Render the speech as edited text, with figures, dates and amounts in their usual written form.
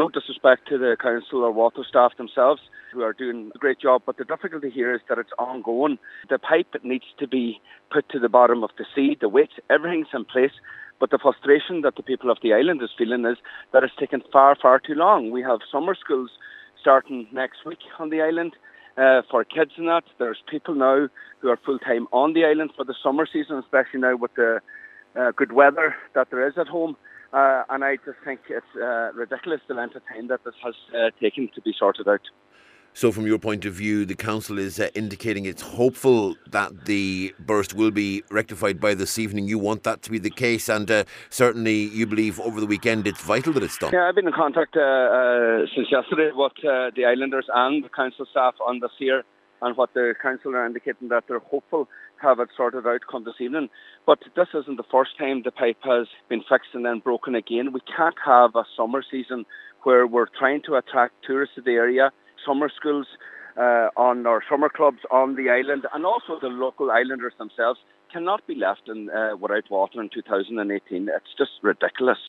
no disrespect to the council or water staff themselves, who are doing a great job, but the difficulty here is that it's ongoing. The pipe needs to be put to the bottom of the sea, the weight, everything's in place, but the frustration that the people of the island is feeling is that it's taken far, far too long. We have summer schools starting next week on the island for kids and that. There's people now who are full-time on the island for the summer season, especially now with the good weather that there is at home. And I just think it's ridiculous the length of time that this has taken to be sorted out. So from your point of view, the council is indicating it's hopeful that the burst will be rectified by this evening. You want that to be the case, and certainly you believe over the weekend it's vital that it's done. Yeah, I've been in contact since yesterday with the islanders and the council staff on this here, and what the council are indicating that they're hopeful to have it sorted out come this evening. But this isn't the first time the pipe has been fixed and then broken again. We can't have a summer season where we're trying to attract tourists to the area, summer schools on our summer clubs on the island, and also the local islanders themselves cannot be left without water in 2018. It's just ridiculous.